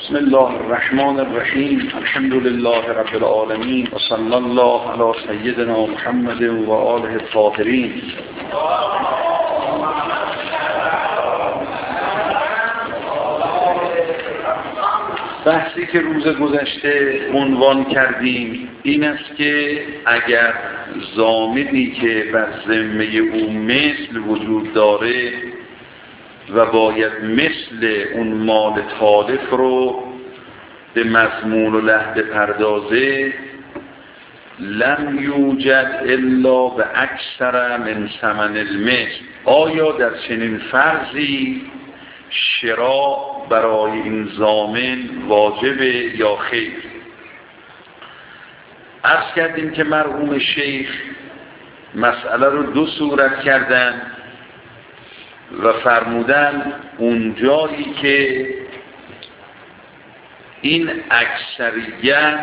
بسم الله الرحمن الرحیم. الحمد لله رب العالمین و صلی الله علی سیدنا محمد و آله الطاهرین. بحثی که روز گذشته عنوان کردیم این است که اگر ضامنی که بر ذمه او مثل وجود داره و باید مثل اون مال تالف رو به مضمون و له بپردازه، لم یوجد الا به اکثر من ثمن المثل. آیا در چنین فرضی شراء برای این ضامن واجبه یا خیر؟ عرض کردیم که مرحوم شیخ مسئله رو دو صورت کردن و فرمودن اون جایی که این اکثریت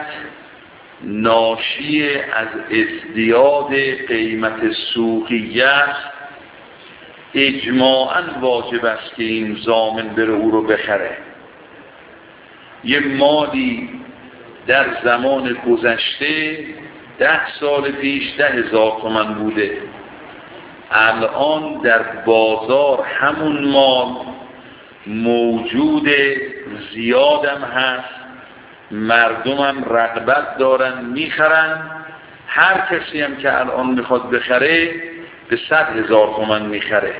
ناشی از ازدیاد قیمت سوقیه است، اجماعاً واجب است که این ضامن بره او رو بخره. یه مالی در زمان گذشته 10 سال پیش 10,000 تومان بوده، الان در بازار همون مال موجود، زیادم هست، مردمم رغبت دارن میخرن. هر کسی هم که الان میخواد بخره به 100,000 تومان میخره.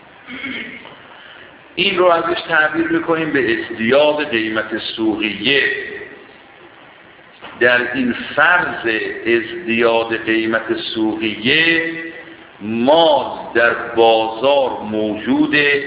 این رو ازش تعبیر میکنیم به ازدیاد قیمت سوقیه. در این فرض ازدیاد قیمت سوقیه مال در بازار موجوده،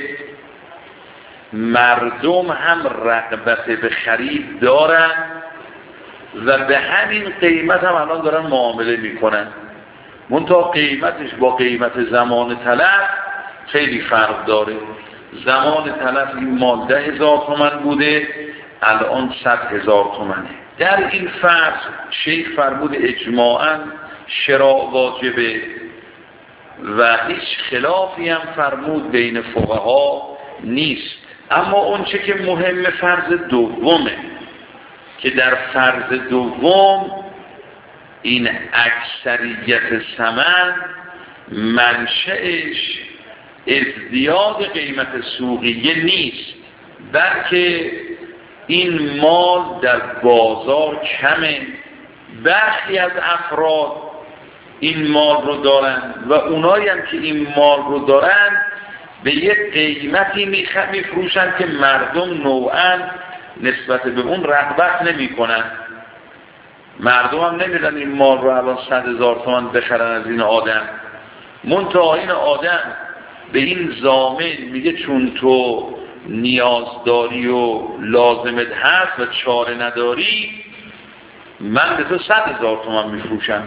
مردم هم رغبت به خرید دارن و به همین قیمت هم الان دارن معامله میکنن. منتها قیمتش با قیمت زمان تلف خیلی فرق داره. زمان تلف این مال 10,000 تومان بوده، الان 100,000 تومانه. در این فرض شیخ فرمود اجماعاً شراء واجبه و هیچ خلافی هم فرمود بین فقها نیست. اما اون چه که مهم فرض دومه که در فرض دوم این اکثریت ثمن منشأش ازدیاد قیمت سوقیه نیست، بلکه این مال در بازار کمه. برخی از افراد این مال رو دارن و اونایی هم که این مال رو دارن به یک قیمتی میفروشن که مردم نوعاً نسبت به اون رغبت نمی کنن. مردم هم نمیدن این مال رو الان 100,000 تومان بخرن از این آدم. منتها این آدم به این ضامن میگه چون تو نیاز داری و لازمت هست و چاره نداری، من به تو 100,000 تومان میفروشم.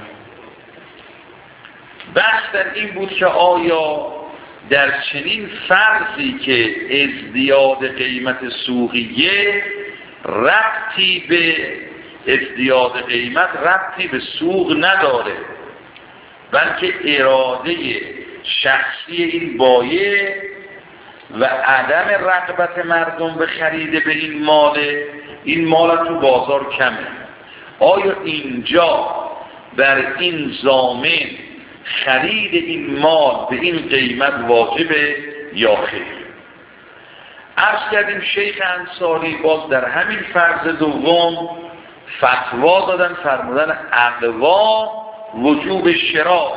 بحث در این بود که آیا در چنین فرضی که ازدیاد قیمت سوقیه ربطی به ازدیاد قیمت ربطی به سوق نداره، بلکه اراده شخصی این بایع و عدم رغبت مردم به خرید به این مال تو بازار کمه، آیا اینجا بر این ضامن خرید این مال به این قیمت واجبه یا خیر؟ عرض کردیم شیخ انصاری باز در همین فرض دوم فتوا دادن، فرمودن اقوا وجوب شراء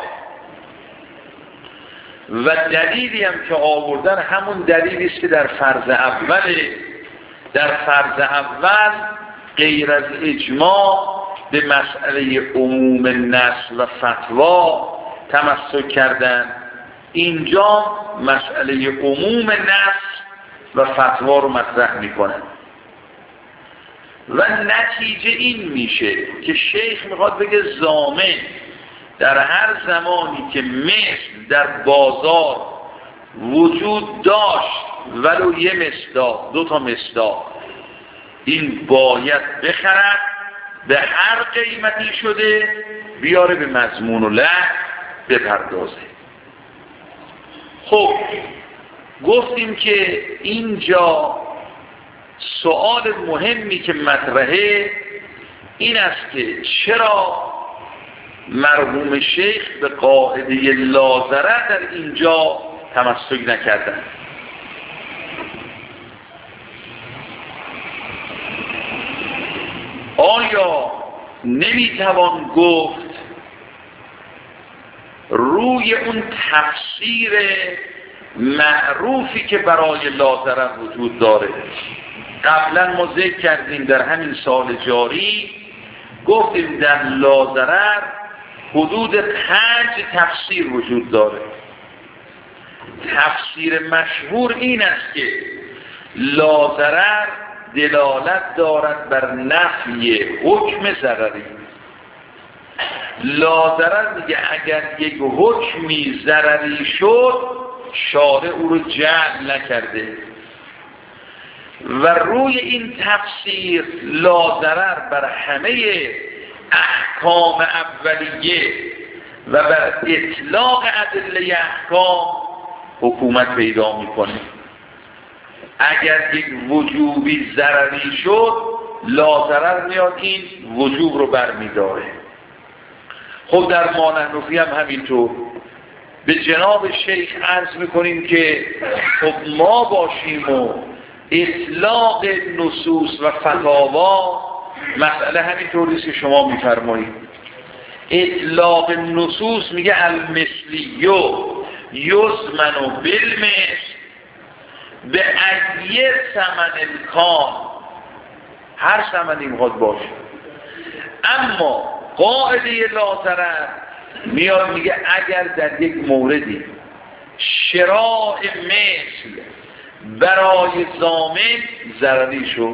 و دلیلی هم که آوردن همون دلیلی است که در فرض اوله. در فرض اول غیر از اجماع به مسئله عموم نص و فتوا تمسک کردن، اینجا مسئله عموم نص و فتوا رو مطرح میکنن و نتیجه این میشه که شیخ میخواد بگه ضامن در هر زمانی که مثل در بازار وجود داشت ولو یه مصداق 2 مصداق، این باید بخرد به هر قیمتی شده بیاره به مضمون و له بپردازه. خب گفتیم که اینجا سؤال مهمی که مطرحه این است که چرا مرحوم شیخ به قاعده لاضرر در اینجا تمسک نکردند؟ آیا نمیتوان گفت روی اون تفسیر معروفی که برای لاضرر وجود داره، قبلا ما ذکر کردیم در همین سال جاری، گفتیم در لاضرر حدود 5 تفسیر وجود داره. تفسیر مشهور این است که لاضرر دلالت دارد بر نفی حکم ضرری. لاضرر میگه اگر یک حکمی ضرری شد شارع او رو جعل نکرده و روی این تفسیر لاضرر بر همه احکام اولیه و بر اطلاق ادله احکام حکومت پیدا میکنه. اگر یک وجوبی ضرری شد لاضرر میاد این وجوب رو برمیداره. خب در مانحنفی هم همینطور. به جناب شیخ عرض میکنیم که خب ما باشیم و اطلاق نصوص و فتاوا مسئله همینطوریست که شما میفرمایید. اطلاق نصوص میگه المثلیو یزمن و بالمثل به ایه ثمن الکان، هر ثمنی میخواد باشه. اما قاعده لاضرر میاد میگه اگر در یک موردی شراء مثل برای ضامن ضرری شد،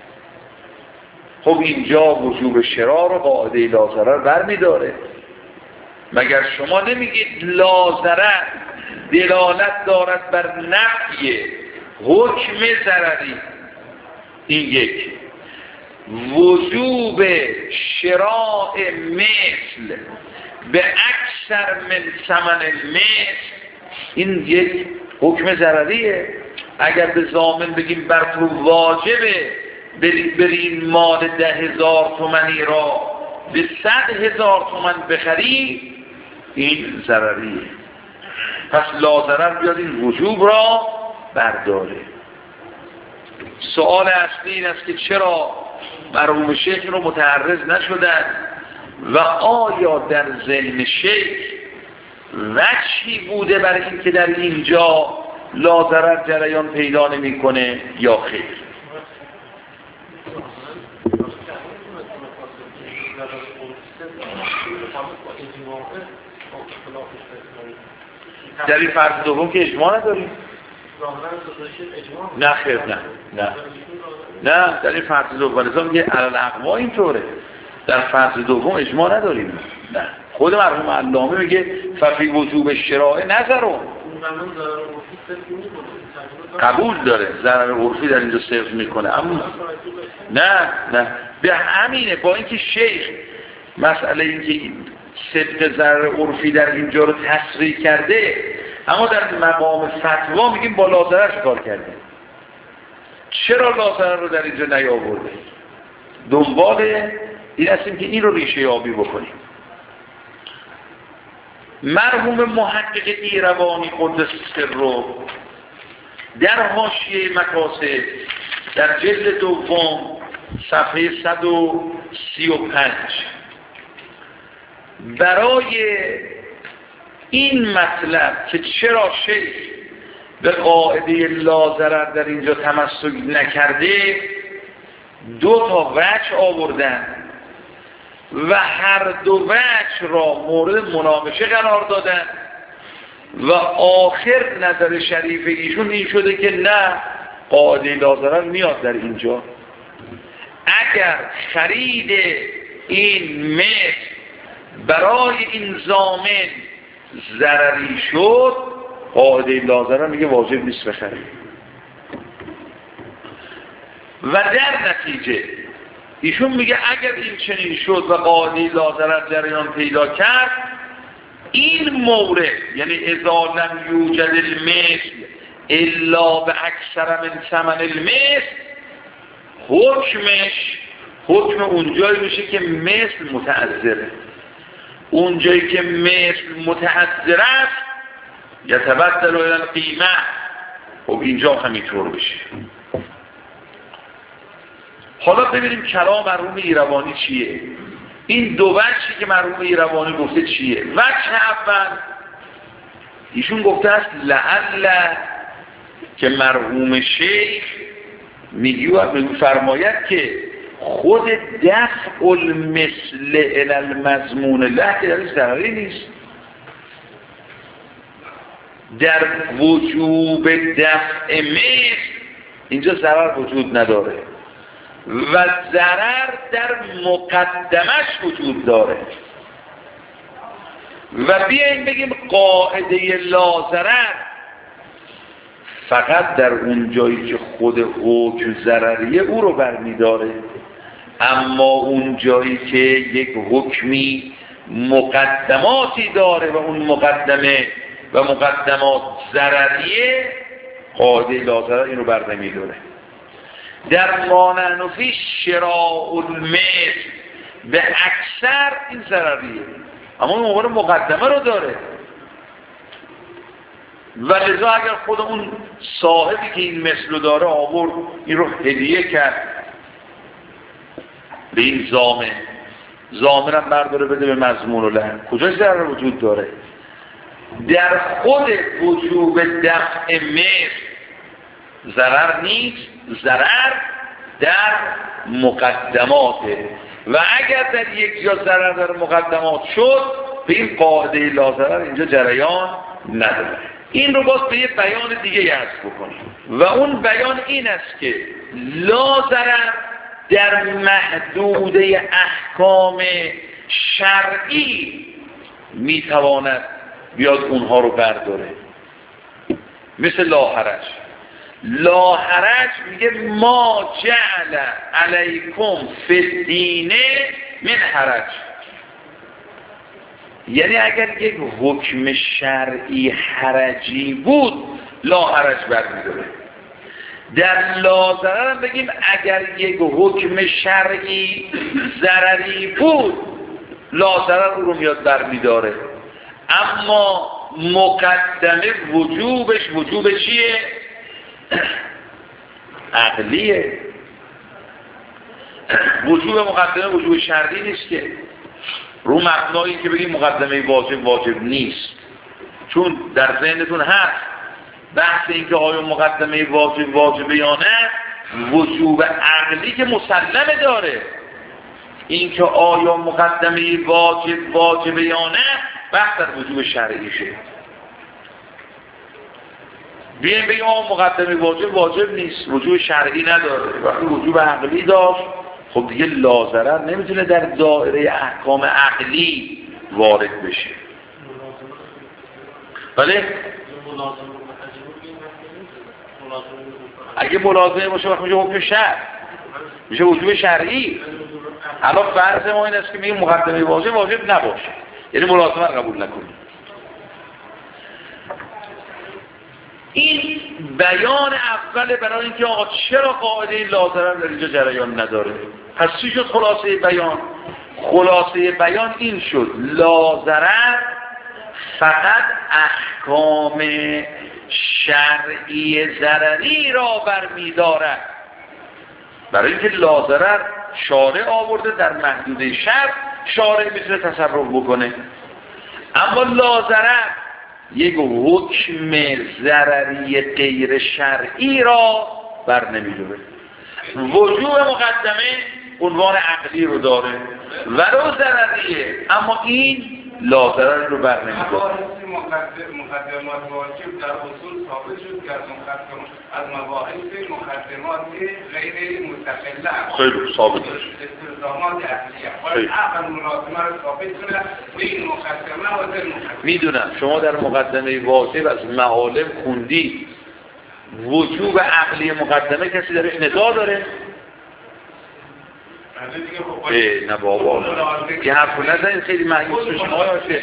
خب اینجا وجوب شراء رو قاعده لاضرر برمیداره. مگر شما نمیگید لاضرر دلالت دارد بر نفی حکم ضرری؟ این یک. وجوب شراء مثل به اکثر من ثمن المثل، این یک حکم ضرریه. اگر به ضامن بگیم بر تو واجبه برین مال 10,000 تومانی را به 100,000 تومان بخری، این ضرریه. پس لاضرر بیاد این وجوب را برداره. سوال اصلی این است که چرا مرحوم شیخ رو متعرض نشدن و آیا در ذهن شیخ وجهی بوده برای این که در اینجا لاضرر جریان پیدا نمی‌کنه یا خیر؟ در این فرض دوم که اجماع نداریم. نه خیر، نه در این فرض دوم ولذا میگه علل اقوا اینطوره. در فرض دوم اجماع نداریم. نه خود مرحوم علامه میگه ففی وجوب شراء نظرون، قبول داره ضرر عرفی در اینجا صرف میکنه. اما نه به همینه، با اینکه شیخ مسئله اینکه صدق ضرر عرفی در اینجا رو تصریح کرده، اما در مقام فتوا میگیم با لاضرر کار کرده. چرا لاضرر رو در اینجا نیاورده؟ دنبال این هستیم که این رو ریشه یابی بکنیم. مرحوم محقق ایروانی قدس سره در حاشیه مقاصد در جلد دوم صفحه 135 برای این مطلب که چرا شیخ به قاعده لاضرر در اینجا تمسک نکرده 2 تا وجه آوردن و هر 2 وجه را مورد مناقشه قرار دادن و آخر نظر شریف ایشون این شده که نه، قاعده لاضرر میاد در اینجا. اگر خرید این مثل برای این ضامن ضرری شد، قاعده لاضرر میگه واجب نیست بخرید. و در نتیجه ایشون میگه اگر این چنین شد و قاعده لاضرر جریان پیدا کرد، این مورد یعنی اذا لم یوجد المثل الا به اکثر من ثمن المثل، حکم اونجایی میشه که مثل متعذره. اونجایی که مثل متعذر است یتبدل الی القیمه، خب اینجا همینطور بشه. حالا ببینیم کلام مرحوم ایروانی چیه. این دو وجهی که مرحوم ایروانی گفته چیه. وجه اول ایشون گفته است لعل که مرحوم شیخ فرماید که خود دفع المثل الی المضمون له که درش ضرری نیست. در وجوب دفع مثل اینجا ضرر وجود نداره و ضرر در مقدمش وجود داره. و بیاییم بگیم قاعده لا ضرر فقط در اون جایی که خود حکم ضرریه او رو برمیداره، اما اون جایی که یک حکمی مقدماتی داره و اون مقدمه و مقدمات ضرریه قاعده لا ضرر این رو بر نمیداره. در مانع فی شراء المثل به اکثر این ضرریه، اما اون موقع مقدمه رو داره و لذا اگر خود اون صاحبی که این مثل رو داره آورد این رو هدیه کرد به این زامن هم برداره بده به مضمون له، کجای ضرر وجود داره؟ در خود وجوب دفع مثل ضرر نیست، ضرر در مقدماته و اگر در یک جا ضرر در مقدمات شد به این قاعده لا ضرر اینجا جریان نداره. این رو باز به یه بیان دیگه عرض بکنیم و اون بیان این است که لا ضرر در محدوده احکام شرعی میتواند بیاد اونها رو برداره. مثل لا حرج. لا حرج میگه ما جعل علیکم فی الدین من حرج، یعنی اگر یک حکم شرعی حرجی بود لا حرج برمیداره. در لا ضرر هم بگیم اگر یک حکم شرعی ضرری بود لا ضرر او رو میاد برمیداره، اما مقدمه وجوبش وجوب چیه؟ عقلیه. وجوب مقدمه وجوب شرعی نیست که رو مبنایی که بگیم مقدمه واجب نیست، چون در ذهنتون هست بحث این که آیا مقدمه واجب یا نه وجوب عقلی که مسلمه داره، این که آیا مقدمه واجب یا نه بحث در وجوب شرعیشه. بیایم بگیم مقدمه واجب نیست، وجوب شرعی نداره، وقتی وجوب عقلی داشت خب دیگه لا ضرر نمیتونه در دایره احکام عقلی وارد بشه. بله اگه ملازمه باشه وقت میشه حکم شرع، میشه وجوب شرعی. الان فرض ما این است که میگه مقدمه واجب نباشه، یعنی ملازمه رو قبول نکنیم. این بیان اول برای اینکه آقا چرا قاعده لا ضرر در اینجا جریان نداره. پس چی شد خلاصه بیان؟ خلاصه بیان این شد لا ضرر فقط احکام شرعی ضرری را برمی‌دارد. برای اینکه لا ضرر شارع آورده در محدوده شرع، شارع میتونه تصرف بکنه، اما لا ضرر یک حکم ضرری غیر شرعی را بر نمی‌داره. وجوب مقدمه عنوان عقلی رو داره ولو ضرریه، اما این لا ضرر رو بر نمی‌داره. مقدمات واجب در اصول ثابت شد که از مباحث مقدمات غیر مستقله خیلی ثابت شد استلزامات اصلیه باید عقل ملازمه رو ثابت کنه بین مقدمه و غیر مقدمه. میدونم شما در مقدمه واجب از معالم خوندید، وجوب عقلی مقدمه کسی درش نزاع داره؟ نه بابا یه حرف نزنید خیلی مهیوس به شما باشه.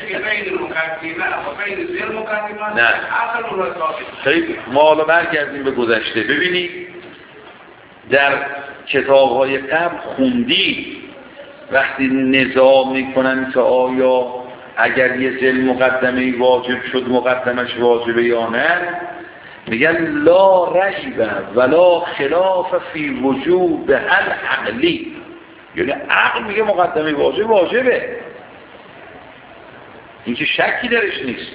نه خیلی ما حالا برگردیم به گذشته. ببینید در کتاب‌های قبل خوندی وقتی نزاع میکنن که آیا اگر یه ذل مقدمه واجب شد مقدمش واجبه یا نه، میگن لا ریب ولا خلاف فی وجوب العقلی، یعنی عقل میگه مقدمه واجبه، این که شکی درش نیست.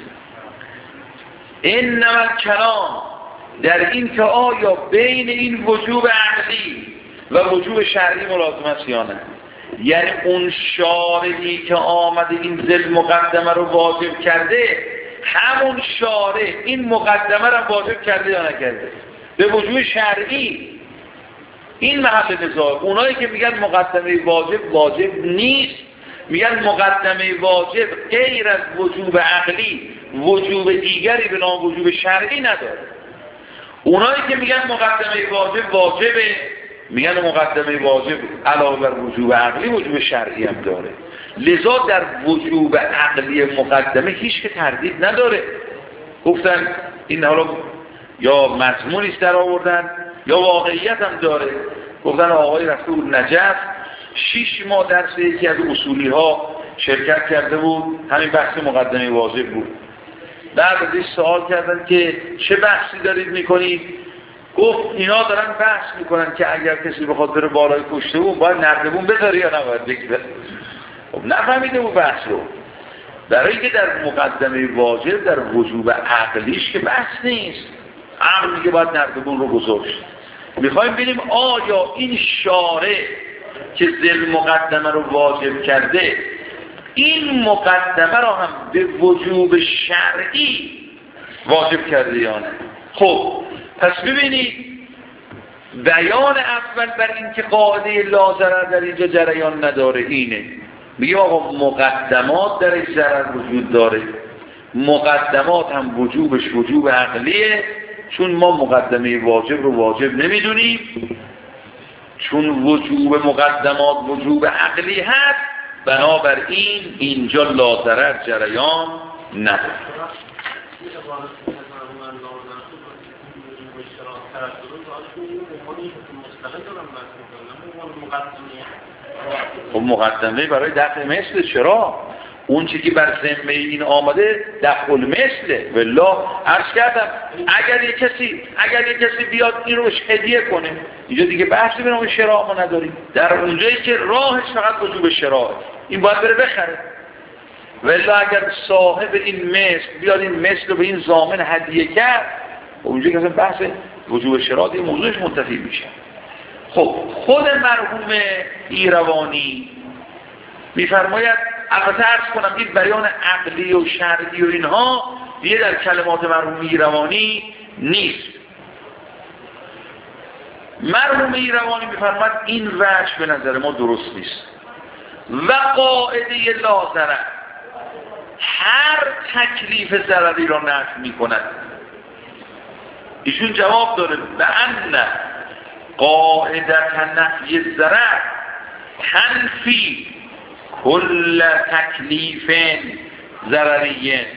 انما الکلام در این که آیا بین این وجوب عقلی و وجوب شرعی ملازم است یا نه، یعنی اون شارعی که آمده این ذل مقدمه رو واجب کرده همون شارع این مقدمه رو واجب کرده یا نکرده به وجوب شرعی. این محل نزاع. اونایی که میگن مقدمه واجب نیست، میگن مقدمه واجب غیر از وجوب عقلی وجوب دیگری به نام وجوب شرعی نداره. اونایی که میگن مقدمه واجبه، میگن مقدمه واجب علاوه بر وجوب عقلی وجوب شرعی هم داره. لذا در وجوب عقلی مقدمه هیچ که تردید نداره. گفتن این حالا یا مضمونیست در آوردن یا واقعیت هم داره. گفتن آقای رسول نجف 6 ماه درس یکی از اصولی ها شرکت کرده بود، همین بحث مقدمه واجب بود. بعد ازش سوال کردن که چه بحثی دارید میکنید؟ گفت اینا دارن بحث میکنن که اگر کسی بخواد بره بالای کشته بود باید نردبون بذاره یا نباید بگذاره. خب نفهمیده بود بحث رو، برای که در مقدمه واجب در وجوب عقلیش که بحث نیست، عقل میگه باید نردبون رو گذاشت. میخوایم ببینیم آیا این شارع که ذل مقدمه رو واجب کرده این مقدمه رو هم به وجوب شرعی واجب کرده یا نه. خب پس ببینید بیان اول بر این که قاعده لا ضرر در اینجا جریان نداره اینه، میگه آقا مقدمات درش ضرر وجود داره، مقدمات هم وجوبش وجوب عقلیه، چون ما مقدمه واجب رو واجب نمیدونیم، چون وجوب مقدمات وجوب عقلی هست، بنابراین اینجا لا ضرر جریان نداره. خب مقدمه برای دفع مثل چرا؟ اون چی که بر ذمه این آمده دفع المثله. والله عرض کردم اگر یک کسی بیاد این روش هدیه کنه، اینجا دیگه بحثی به نام شراء ما نداریم، در اونجایی که راهش فقط وجوب شراء، این باید بره بخره. والله اگر صاحب این مثل بیاد این مثل رو به این ضامن هدیه کرد، اونجا که اصلا بحث وجوب شراء دیگه موضوعش منتفی میشه. خب خود مرحوم ایروانی میفرماید، البته عرض کنم این بیان عقلی و شرعی و اینها دیگه در کلمات مرحوم ایروانی نیست. مرحوم ایروانی میفرماید این وجه به نظر ما درست نیست و قاعده لا ضرر هر تکلیف ضرری را نفی میکند. ایشون جواب داره به ان قاعدت نفی ضرر تنفی کل تکلیف ضرریه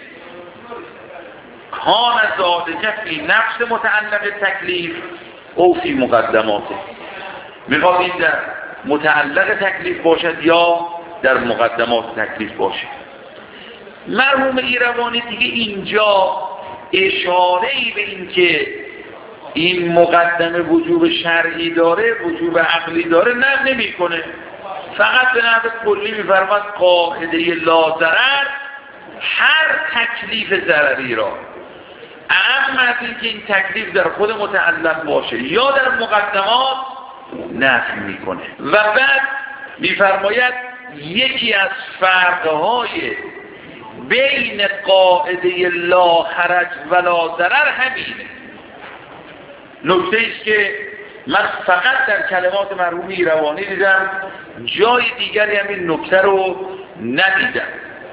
کان ذالک فی نفس متعلق تکلیف او فی مقدماته. میخواد این در متعلق تکلیف باشد یا در مقدمات تکلیف باشد. مرحوم ایروانی دیگه اینجا اشاره‌ای به این که این مقدمه وجوب شرعی داره وجوب عقلی داره نمیکنه، فقط به نحو کلی میفرماد قاعده لا ضرر هر تکلیف ضرری را، اما از این که این تکلیف در خود متعلق باشه یا در مقدمات نفی میکنه. و بعد میفرماید یکی از فرقهای بین قاعده لا حرج و لا ضرر همینه. نکته ایست که من فقط در کلمات مرحوم ایروانی دیدم، جای دیگری هم این نکته رو ندیدم.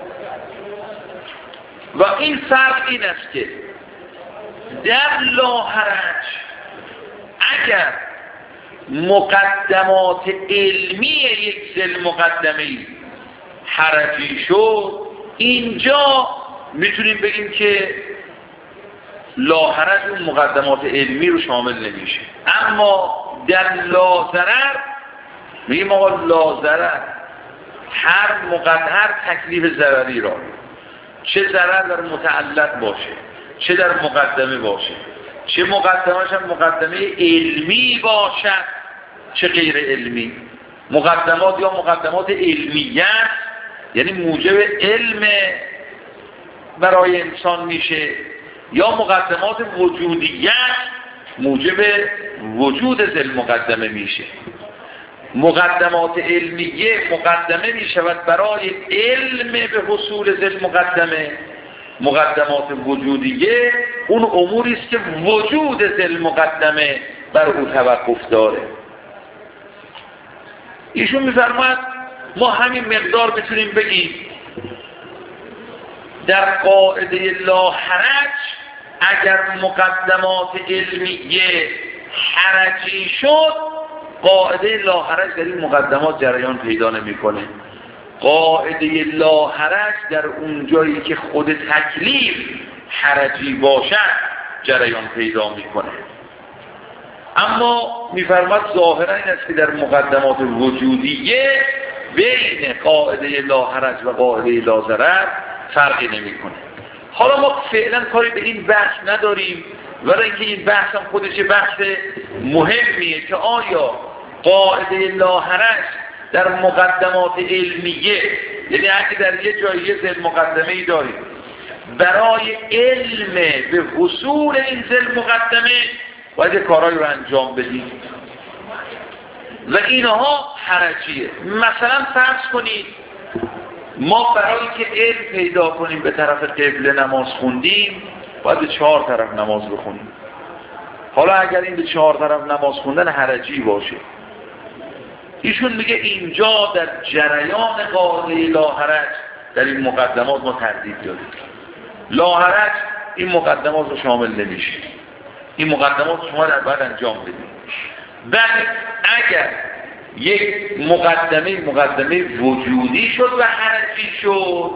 و این فرق این است که در لا حرج اگر مقدمات علمی یک ذل مقدمه‌ای حرجی شد، اینجا میتونیم بگیم که لا حرج اون مقدمات علمی رو شامل نمیشه. اما در لازرر میگیم آقا لازرر هر تکلیف ضرری را چه ضرر در متعلق باشه چه در مقدمه باشه، چه مقدمه‌اش هم مقدمه علمی باشد چه غیر علمی، مقدمات یا مقدمات علمیت یعنی موجب علم برای انسان میشه، یا مقدمات وجودیت موجب وجود ذل مقدمه میشه. مقدمات علمیه مقدمه میشود برای علم به حصول ذل مقدمه، مقدمات وجودیه اون اموری است که وجود ذل مقدمه بر او توقف داره. ایشون میفرماید ما همین مقدار بتونیم بگیم در قاعده لا حرج اگر مقدمات علمیه حرجی شد، قاعده لا حرج در این مقدمات جریان پیدا نمیکنه. قاعده لا حرج در اون جایی که خود تکلیف حرجی باشد جریان پیدا میکنه. اما میفرماد ظاهرا این است که در مقدمات وجودیه بین قاعده لا حرج و قاعده لا ضرر فرقی نمیکنه. حالا ما فعلا کاری به این بحث نداریم، ولی اینکه این بحث هم خودش بحث مهمیه که آیا قاعده لا حرج در مقدمات علمیه، یعنی اگه در یه جایی ذل مقدمه‌ای داریم برای علم به حصول این ذل مقدمه باید کارهایی رو انجام بدیم و اینها حرجیه. مثلا فرض کنید ما برای که علم پیدا کنیم به طرف قبله نماز خوندیم، باید به 4 طرف نماز بخونیم. حالا اگر این به 4 طرف نماز خوندن حرجی باشه، ایشون میگه اینجا در جریان قاعده لا حرج در این مقدمات ما تردید داریم. لا حرج این مقدمات رو شامل نمیشه، این مقدمات شما در بعد انجام بدید. بله اگر یک مقدمه وجودی شد و حرجی شد،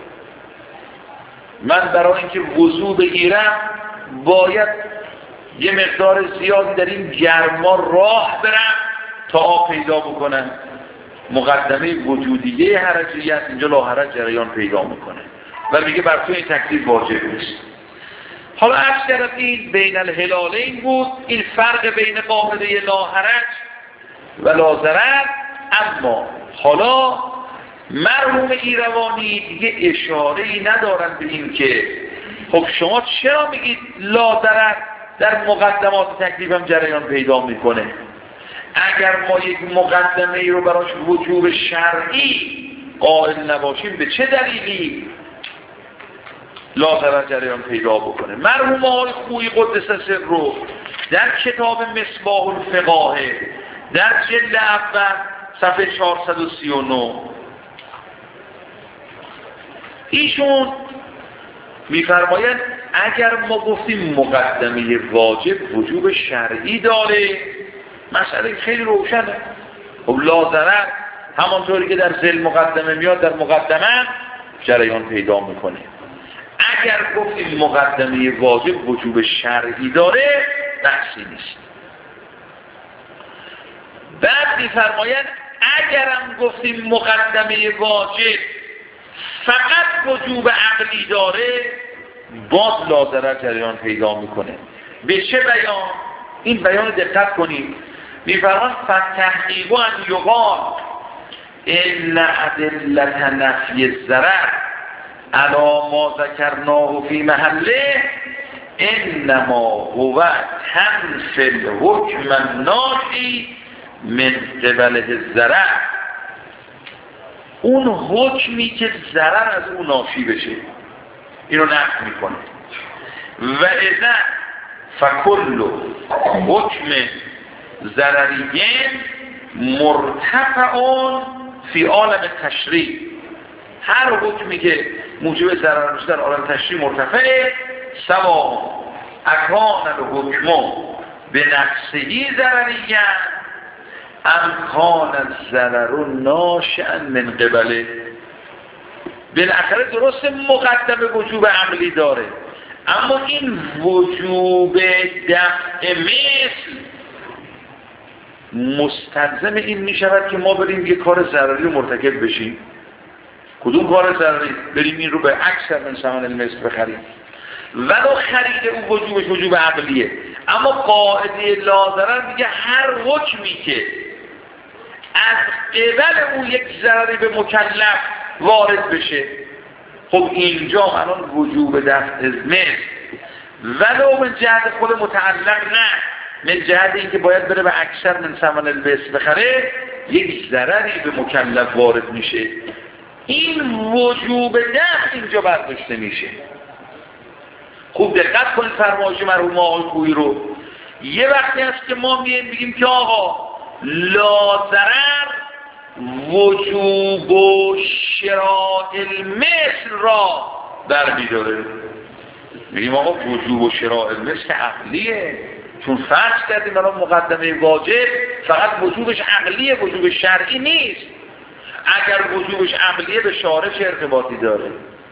من برای اینکه وضو بگیرم باید یه مقدار زیادی در این گرما راه برم تا آب پیدا بکنم. مقدمه وجودیه حرجیت اینجا لا حرج جریان پیدا میکنه و میگه بر تو این تکلیف واجب نیست. حالا عرض کردم این بین الهلالین بود، این فرق بین قاعده لا حرج و لا ضرر. اما حالا مرحوم ایروانی دیگه اشاره‌ای ندارن به این که خب شما چرا میگید لا ضرر در مقدمات تکلیف هم جریان پیدا میکنه؟ اگر ما یک مقدمه ای رو براش وجوب شرعی قائل نباشیم به چه دلیلی لا ضرر جریان پیدا بکنه؟ مرحوم آقای خویی قدس سر رو در کتاب مصباح الفقاهه در جلد اول صفحه 439 ایشون میفرمایند اگر ما گفتیم مقدمه واجب وجوب شرعی داره، مسئله خیلی روشنه. خب لا ضرر همانطوری که در ذیل مقدمه میاد در مقدمه جریان پیدا میکنه. اگر گفتیم مقدمه واجب وجوب شرعی داره بحثی نیست. بعد میفرمایند اگرم گفتیم مقدمه واجب فقط وجوب عقلی داره باز لا ضرر جریان پیدا میکنه. به چه بیان؟ این بیان دقت کنید. میفرمایند فتحقیق ان یقال ان ادلت نفی الضرر علی ما ذکرناه فی محله انما هو تنفی الحکم الناشی من قبل الضرر. اون حکمی که ضرر از اون ناشی بشه اینو نفی میکنه. و اذا فکل حکم ضرریه مرتفعون فی عالم تشریع. هر حکمی که موجب ضرر باشه در عالم تشریع مرتفعه. سواء اکان الحکم به نفسه ضرریه ام کان الضرر ناشئا من قبله. بالاخره درست مقدمه وجوب عملی داره، اما این وجوب دفع مثل مستلزم این می شود که ما بریم یه کار ضرری رو مرتکب بشیم. کدوم کار ضرری؟ بریم این رو به اکثر من ثمن المثل بخریم. ولو خرید او وجوبش وجوب عقلیه، اما قاعده لاضرر میگه هر حکمی که از قبل اون یک ضرری به مکلف وارد بشه. خب اینجا الان وجوب دفع مثل ولو من جهت خود متعلق نه، من جهت اینکه باید بره به اکثر من ثمن المثل بخره، یک ضرری به مکلف وارد میشه، این وجوب دفع اینجا برداشته میشه. خوب دقت کنید فرمایش مرحوم آقای خویی رو. یه وقتی هست که ما میگیم که آقا لا ضرر وجوب و شراء المثل را در میداره. میگیم آقا وجوب و شراء المثل که عقلیه، چون فرض کردیم برای مقدمه واجب فقط وجوبش عقلیه، وجوب شرعی نیست. اگر وجوبش عقلیه به شارع چه ارتباطی داره؟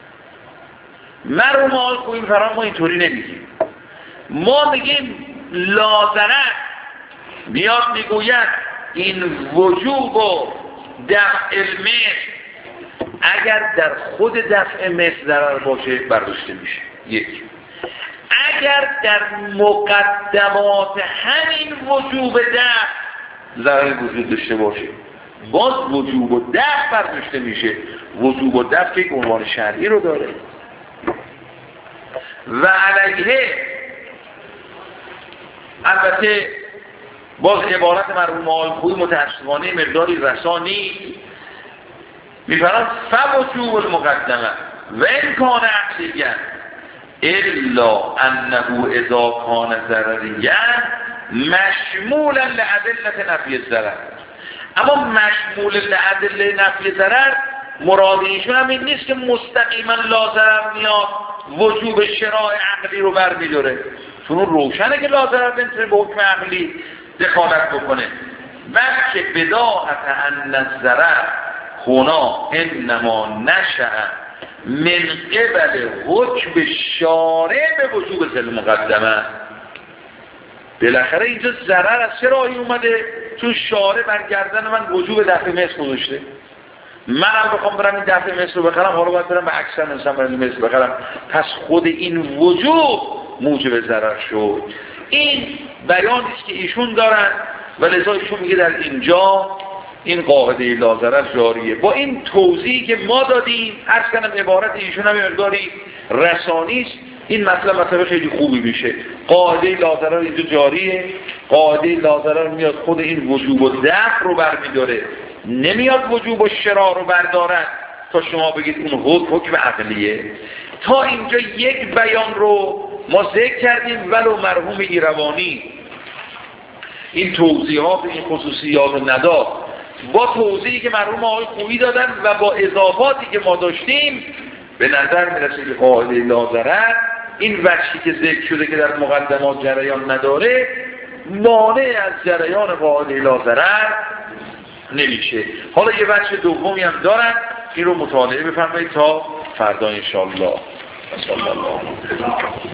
مرحوم آقای خویی فرمان ما اینطوری نمیگیم. ما میگیم لا ضرر میاد میگوید این وجوب و دفع المثل اگر در خود دفع مثل ضرر باشه برداشته میشه. یک، اگر در مقدمات همین وجوب دفع ضرر وجود داشته باشه باز وجوب و دفع برداشته میشه. وجوب و دفع که یک عنوان شرعی رو داره و علیه البته باز عبارت مرحوم آقای خویی متاسفانه مقداری رسانی میفرماید فوجوب المقدمه و این کان عقلیه الا انه اذا کان ضرریه مشمولا لعدلت نفی الضرر. اما مشمول لعدل نفی ضرر مراد ایشون هم این نیست که مستقیما لا ضرر میاد وجوب شراء عقلی رو برمی‌داره، چون روشنه که لا ضرر نمیتونه به حکم عقلی دخالت بکنه، بلکه بداهت ان الضرر هنا انما نشأ من قبل حکم شارع به وجوب ذل مقدمه. بالاخره اینجا ضرر از چه راهی اومده؟ چون شارع بر گردن من وجوب دفع مثل گذاشته. منم بخوام برم این دفع مثل رو بخرم، حالا باید برم به اکثر من ثمن مثل بخرم، پس خود این وجوب موجب ضرر شد. این بیانی است که ایشون دارن و لذا ایشون میگه در اینجا این قاعده لا ضرر جاریه. با این توضیحی که ما دادیم، عرض کنم عبارت ایشون هم مقداری رسانی است، این مطلب خیلی خوبی میشه. قاعده لا ضرر اینجا جاریه، قاعده لا ضرر میاد خود این وجوب و دفع رو برمیداره، نمیاد وجوب و شراء رو بردارد تا شما بگید اون حکم عقلیه. تا اینجا یک بیان رو ما ذکر کردیم، ولو مرحوم ایروانی این توضیحات این خصوصیات رو نداد. با توضیحی که مرحوم آقای خویی دادن و با اضافاتی که ما داشتیم به نظر میرسه که قاعده لا ضرر این وجهی که ذکر شده که در مقدمات جریان نداره مانع از جریان قاعده لا ضرر نمیشه. حالا یه وجه دومی هم دارن، این رو مطالعه بفرمایید تا فردا انشاءالله.